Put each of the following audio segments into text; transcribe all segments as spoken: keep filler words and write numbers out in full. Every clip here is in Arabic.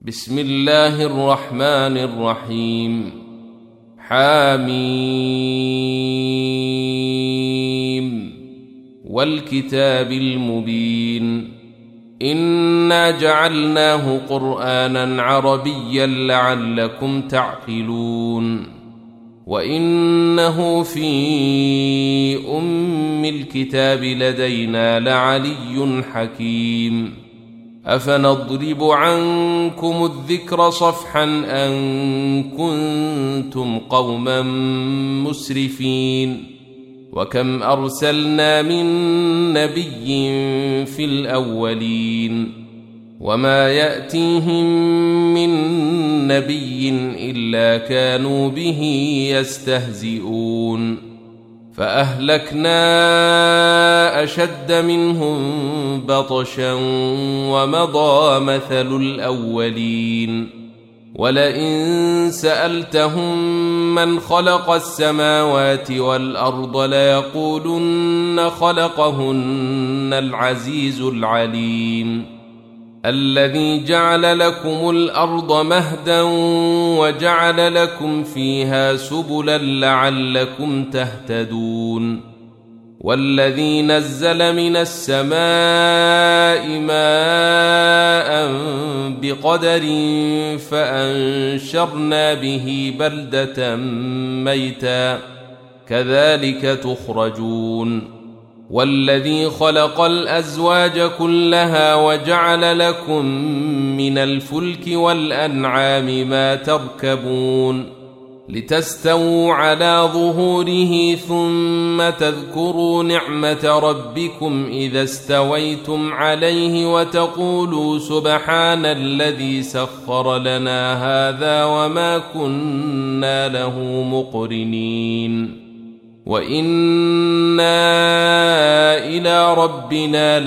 بسم الله الرحمن الرحيم. حاميم والكتاب المبين إنا جعلناه قرآنا عربيا لعلكم تعقلون وإنه في أم الكتاب لدينا لعلي حكيم أفنضرب عنكم الذكر صفحا أن كنتم قوما مسرفين وكم أرسلنا من نبي في الأولين وما يأتيهم من نبي إلا كانوا به يستهزئون فأهلكنا أشد منهم بطشا ومضى مثل الأولين ولئن سألتهم من خلق السماوات والأرض ليقولن خلقهن العزيز العليم الذي جعل لكم الأرض مهدا وجعل لكم فيها سبلا لعلكم تهتدون والذي نزل من السماء ماء بقدر فأنشرنا به بلدة ميتا كذلك تخرجون والذي خلق الأزواج كلها وجعل لكم من الفلك والأنعام ما تركبون لتستووا على ظهوره ثم تذكروا نعمة ربكم إذا استويتم عليه وتقولوا سبحان الذي سخر لنا هذا وما كنا له مقرنين وإنا إلى ربنا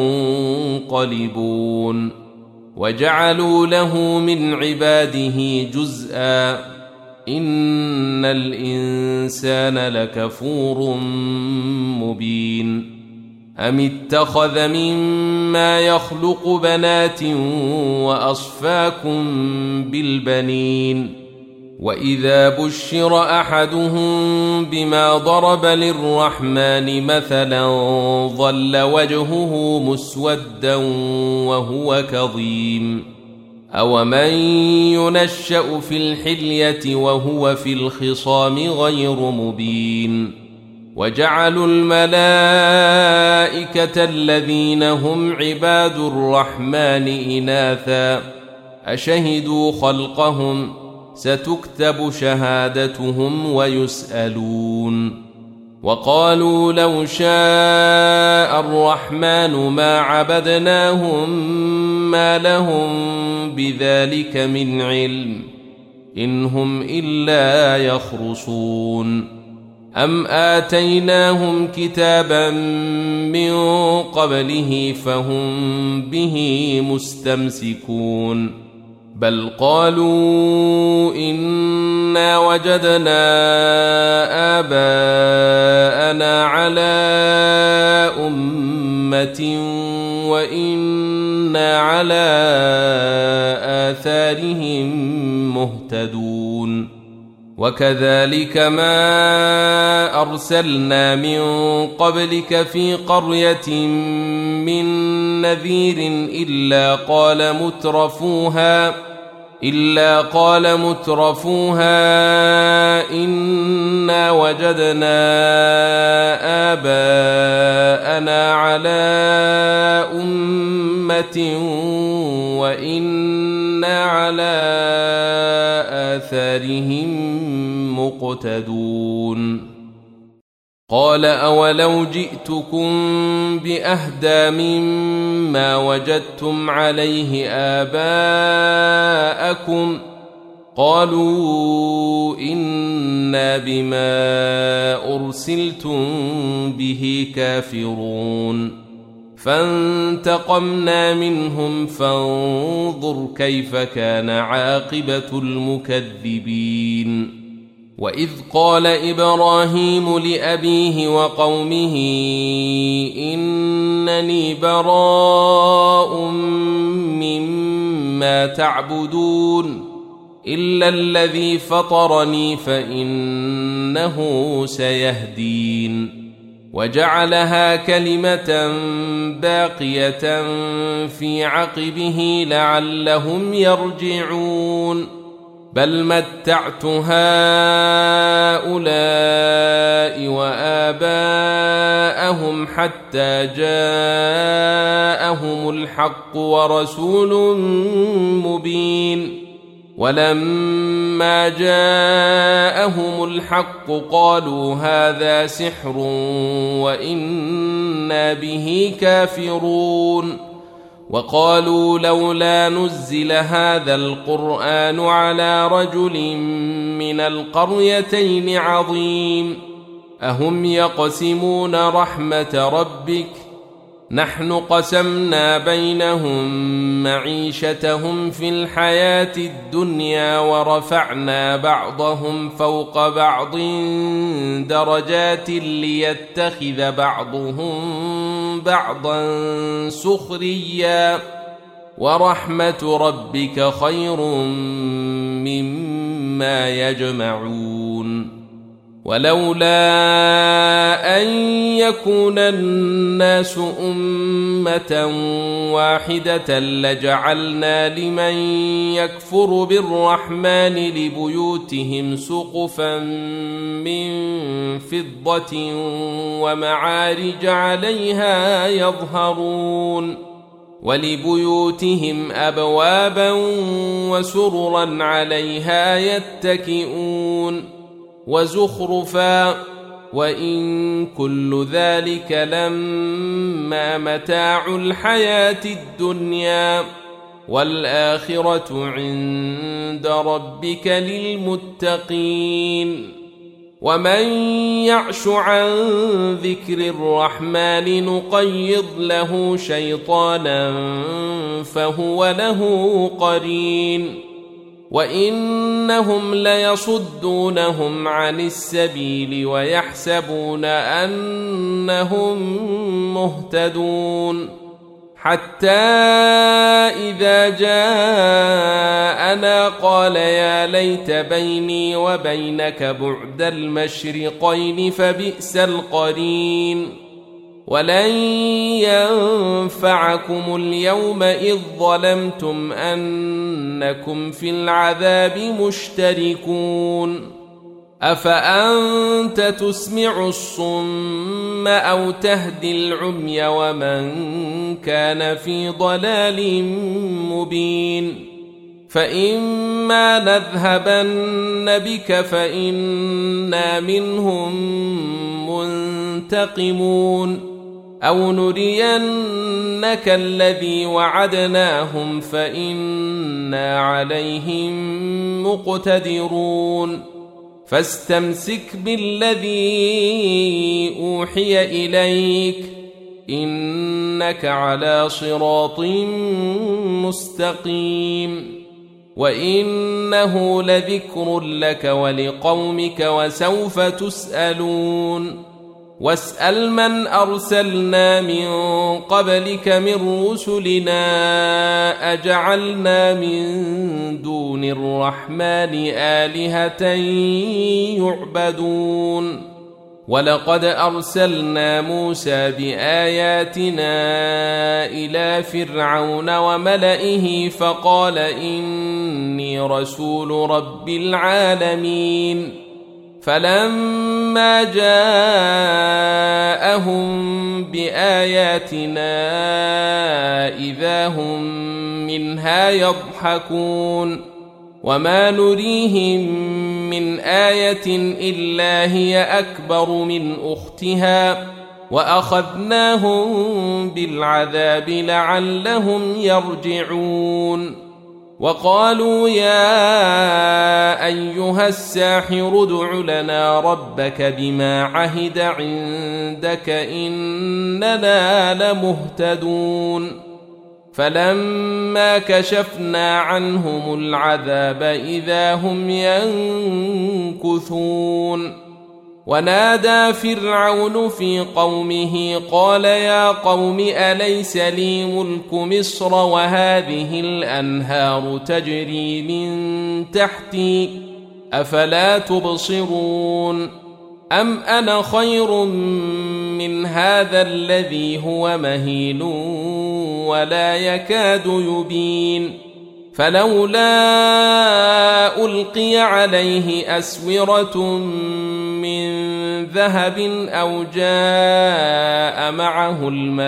لمنقلبون وجعلوا له من عباده جزءا إن الإنسان لكفور مبين أم اتخذ مما يخلق بنات وأصفاكم بالبنين وإذا بشر أحدهم بما ضرب للرحمن مثلا ظل وجهه مسودا وهو كظيم أومن ينشأ في الحلية وهو في الخصام غير مبين وجعلوا الملائكة الذين هم عباد الرحمن إناثا أشهدوا خلقهم ستكتب شهادتهم ويسألون وقالوا لو شاء الرحمن ما عبدناهم ما لهم بذلك من علم إن هم إلا يخرصون أم آتيناهم كتابا من قبله فهم به مستمسكون بل قالوا إنا وجدنا آباءنا على أمة وإنا على آثارهم مهتدون وكذلك ما أرسلنا من قبلك في قرية من نذير إلا قال مترفوها إلا قال مترفوها إنا وجدنا آباءنا على أمة وإنا على آثارهم مقتدون قال أولو جئتكم بأهدى مما وجدتم عليه آباءكم قالوا إنا بما أرسلتم به كافرون فانتقمنا منهم فانظر كيف كان عاقبة المكذبين وإذ قال إبراهيم لأبيه وقومه إنني براء مما ما تعبدون إلا الذي فطرني فإنه سيهدين وجعلها كلمة باقية في عقبه لعلهم يرجعون بل متعت هؤلاء وآباءهم حتى جاءهم الحق ورسول مبين ولما جاءهم الحق قالوا هذا سحر وإنا به كافرون وقالوا لولا نزل هذا القرآن على رجل من القريتين عظيم أهم يقسمون رحمة ربك نحن قسمنا بينهم معيشتهم في الحياة الدنيا ورفعنا بعضهم فوق بعض درجات ليتخذ بعضهم بعضا سخريا ورحمة ربك خير مما يجمعون ولولا أن يكون الناس أمة واحدة لجعلنا لمن يكفر بالرحمن لبيوتهم سقفا من فضة ومعارج عليها يظهرون ولبيوتهم أبوابا وسررا عليها يتكئون وزخرفا وإن كل ذلك لما متاع الحياة الدنيا والآخرة عند ربك للمتقين ومن يعش عن ذكر الرحمن نقيض له شيطانا فهو له قرين وإنهم ليصدونهم عن السبيل ويحسبون أنهم مهتدون حتى إذا جاءنا قال يا ليت بيني وبينك بعد المشرقين فبئس القرين ولن ينفعكم اليوم إذ ظلمتم أنكم في العذاب مشتركون أفأنت تسمع الصم أو تهدي العمي ومن كان في ضلال مبين فإما نذهبن بك فإنا منهم منتقمون أو نرينك الذي وعدناهم فإنا عليهم مقتدرون فاستمسك بالذي أوحي إليك إنك على صراط مستقيم وإنه لذكر لك ولقومك وسوف تسألون واسأل من أرسلنا من قبلك من رسلنا أجعلنا من دون الرحمن آلهة يعبدون ولقد أرسلنا موسى بآياتنا إلى فرعون وملئه فقال إني رسول رب العالمين فلما جاءهم بآياتنا إذا هم منها يضحكون وما نريهم من آية إلا هي أكبر من أختها وأخذناهم بالعذاب لعلهم يرجعون وقالوا يا أيها الساحر ادع لنا ربك بما عهد عندك إننا لمهتدون فلما كشفنا عنهم العذاب إذا هم ينكثون ونادى فرعون في قومه قال يا قوم أليس لي ملك مصر وهذه الأنهار تجري من تحتي أفلا تبصرون أم أنا خير من هذا الذي هو مهين ولا يكاد يبين فلولا ألقي عليه أسورة من ذهب أو جاء معه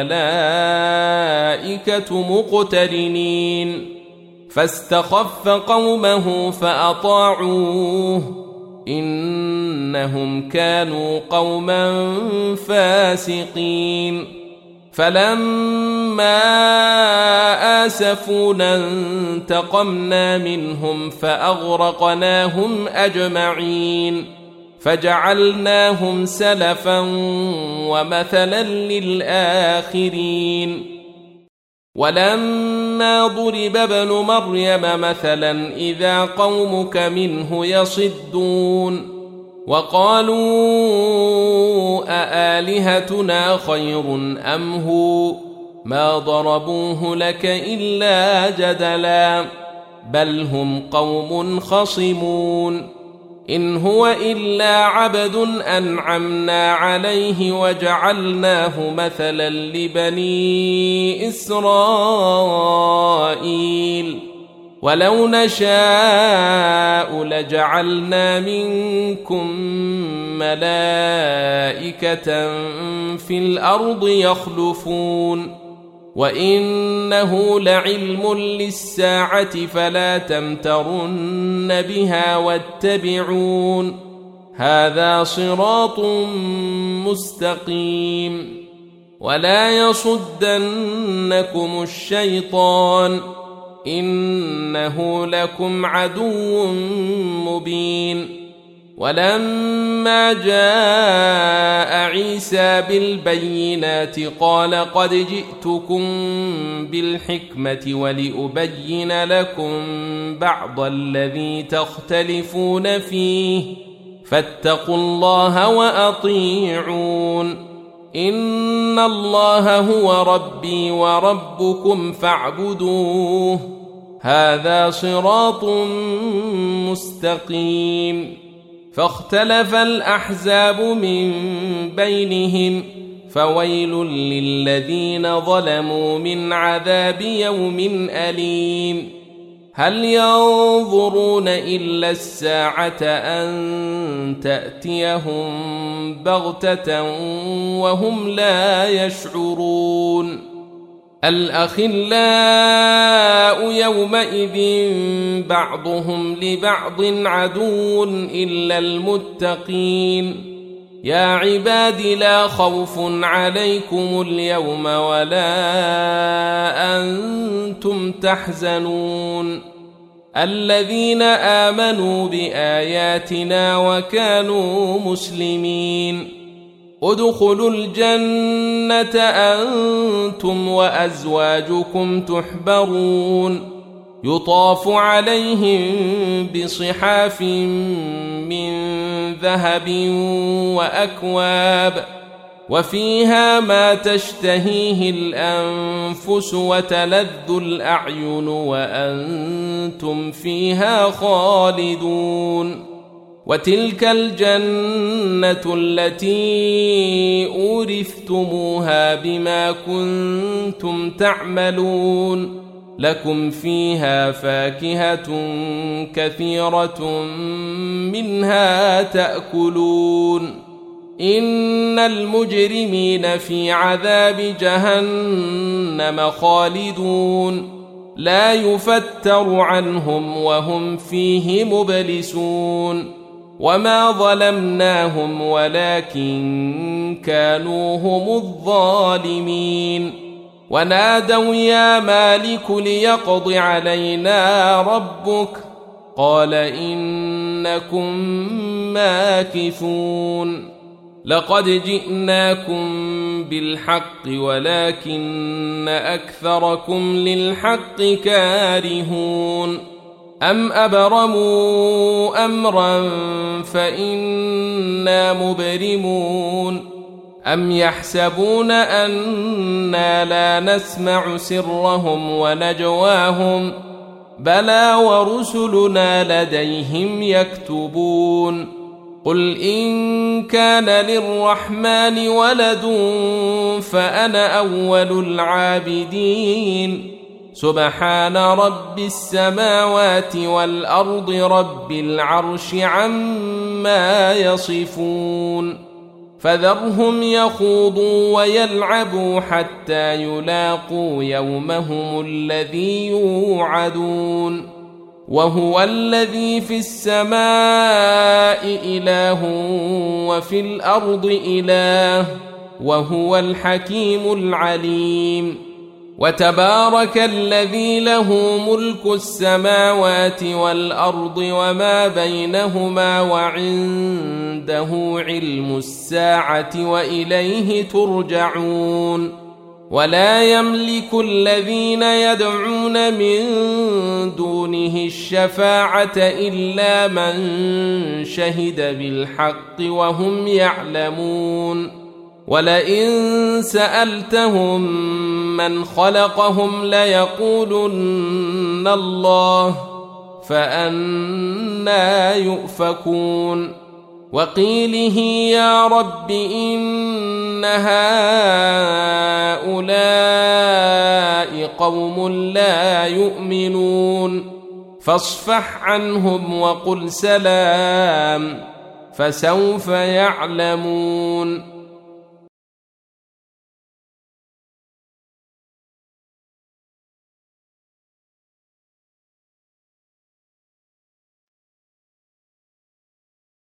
الملائكة مقترنين فاستخف قومه فأطاعوه إنهم كانوا قوما فاسقين فلما آسفونا انتقمنا منهم فأغرقناهم أجمعين فجعلناهم سلفا ومثلا للآخرين ولما ضرب ابن مريم مثلا إذا قومك منه يصدون وقالوا أآلهتنا خير أم هو ما ضربوه لك إلا جدلا بل هم قوم خصمون إن هو إلا عبد أنعمنا عليه وجعلناه مثلا لبني إسرائيل ولو نشاء لجعلنا منكم ملائكة في الأرض يخلفون وإنه لعلم للساعة فلا تمترن بها واتبعون هذا صراط مستقيم ولا يصدنكم الشيطان إنه لكم عدو مبين ولما جاء عيسى بالبينات قال قد جئتكم بالحكمة ولأبين لكم بعض الذي تختلفون فيه فاتقوا الله وأطيعون إن الله هو ربي وربكم فاعبدوه هذا صراط مستقيم فاختلف الأحزاب من بينهم فويل للذين ظلموا من عذاب يوم أليم هل ينظرون إلا الساعة أن تأتيهم بغتة وهم لا يشعرون الأخلاء يومئذ بعضهم لبعض عدو إلا المتقين يا عباد لا خوف عليكم اليوم ولا أنتم تحزنون الذين آمنوا بآياتنا وكانوا مسلمين ادخلوا الجنة أنتم وأزواجكم تحبرون يطاف عليهم بصحاف من ذهب وأكواب وفيها ما تشتهيه الأنفس وتلذ الأعين وأنتم فيها خالدون وتلك الجنة التي أورثتموها بما كنتم تعملون لكم فيها فاكهة كثيرة منها تأكلون إن المجرمين في عذاب جهنم خالدون لا يفتر عنهم وهم فيه مبلسون وما ظلمناهم ولكن كانوا هم الظالمين ونادوا يا مالك ليقض علينا ربك قال إنكم ماكثون لقد جئناكم بالحق ولكن أكثركم للحق كارهون أم أبرموا أمرا فإنا مبرمون أم يحسبون أنا لا نسمع سرهم ونجواهم بلى ورسلنا لديهم يكتبون قل إن كان للرحمن ولد فأنا أول العابدين سبحان رب السماوات والأرض رب العرش عما يصفون فذرهم يخوضوا ويلعبوا حتى يلاقوا يومهم الذي يوعدون وهو الذي في السماء إله وفي الأرض إله وهو الحكيم العليم وتبارك الذي له ملك السماوات والأرض وما بينهما وعنده علم الساعة وإليه ترجعون ولا يملك الذين يدعون من دونه الشفاعة إلا من شهد بالحق وهم يعلمون ولئن سألتهم من خلقهم ليقولن الله فأنى يؤفكون وقيله يا رب إن هؤلاء قوم لا يؤمنون فاصفح عنهم وقل سلام فسوف يعلمون